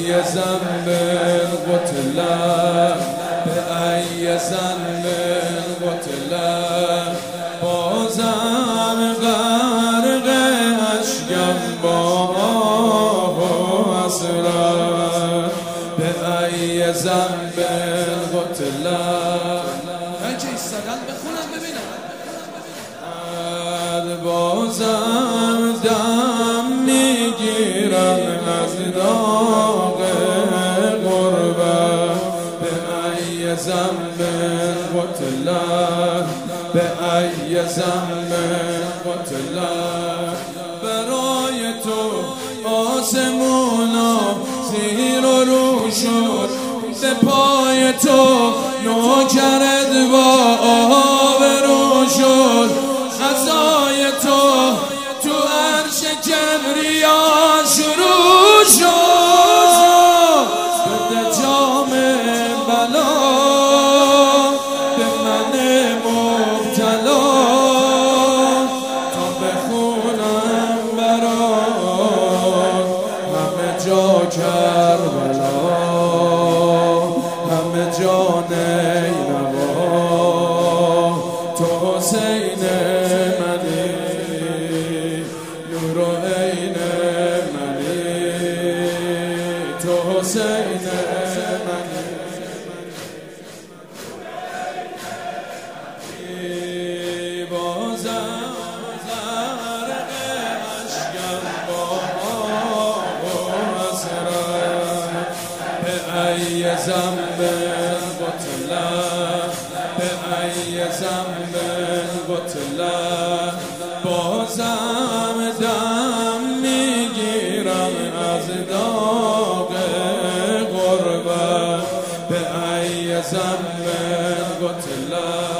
ذنب قتل بأي ذنب قتل بازم غرق اشکم با آه و حسرت بأی ذنب قتل بچه ایستادن بخونم ببینم بازم دم میگیرم از داغ غربت بأی ذنب قتل بأی ذنب قتل برای تو آسمونا زیر و رو شد به پای تو نوکرت با آبرو شد عزای تو تو عرش کبریا شروع شد بده جام بلا به من مبتلا تا بخونم برات همه جا کربلا همه جا نینوا تو حسین منی نور و عین منی تو حسین منی بازم غرق اشکم با آه و حسرت بأی ذنب قتل بأی ذنب قتل بازم دم میگیرم از داغ غربت بأی ذنب قتل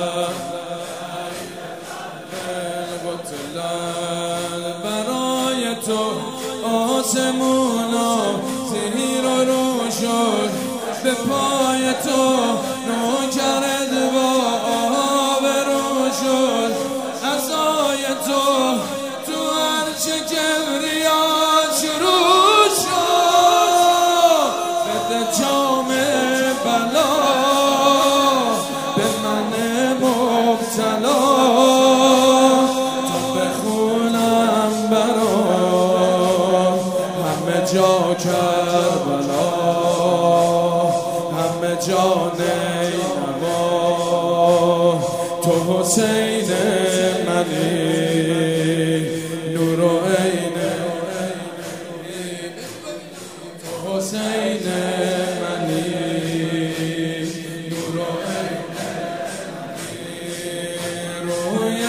برای تو آسمونا زیر و رو شد به پای تو نوکرت با آبرو شد عزای تو تو عرش کبریا شروع شد بده جام بلا به من مبتلا تا بخونم برات همه جا کربلا همه جا نینوا تو حسین منی نور و عین تو حسین منی نور و عین روی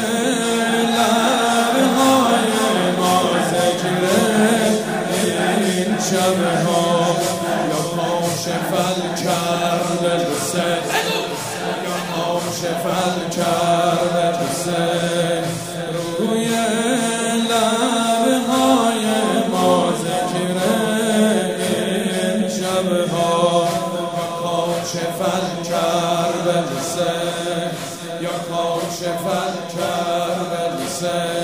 لبهای ما ذکر این شبها شفل کرده بسه یا شفل کرده بسه روی لبهای ما ذکر این شبها یا شفل کرده بسه یا شفل کرده بسه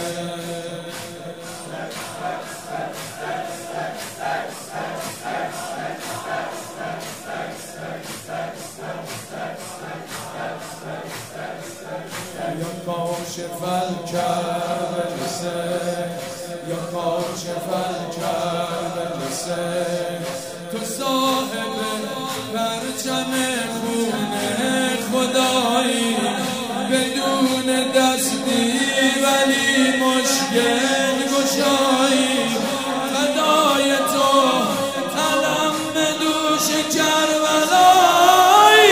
کاشف الکرب یا کاشف الکرب تو صاحب پرچم خون خدایی بدون دستی ولی مشکل گشایی فدای تو علم به دوش کربلایی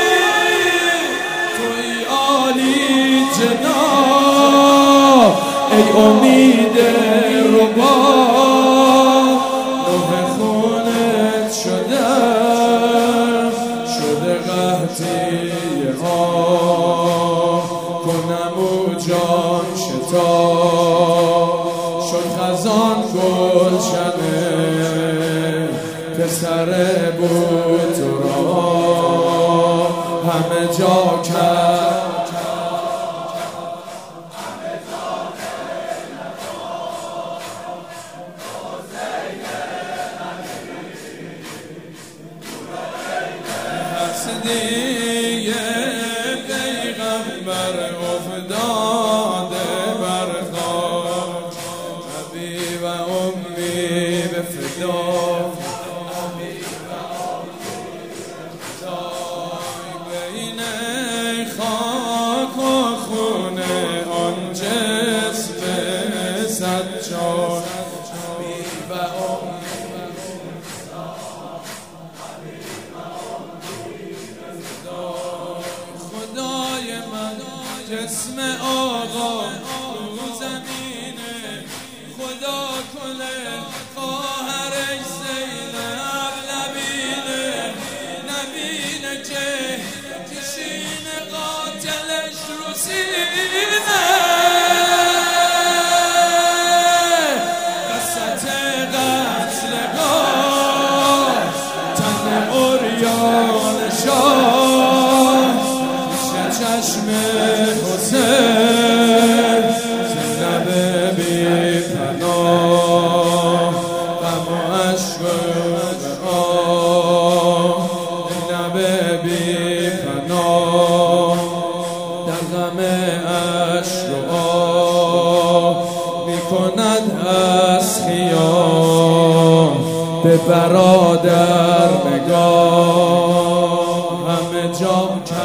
توی عالی جناب ای امید ربا نوح خونت شده قحطی ها کنم او جان شتا شد خزان گلشنه پسر بود تو را همه جا کرد مهدی پیغمبر افتاده بر خاک ابی و امی به فدا بین خاک و خون آن جسم سجاد ابی و جسم آقا رو زمینه خدا کنه خواهرش زینب نبینه که کشین قاتلش رو سینه قصت قتلگاه تن عریان شاه چشم حسین زینب بی پناه غم و عشق و آه زینب بی پناه در غم عشق و آه میکند از خیام به برادر نگاه همه جا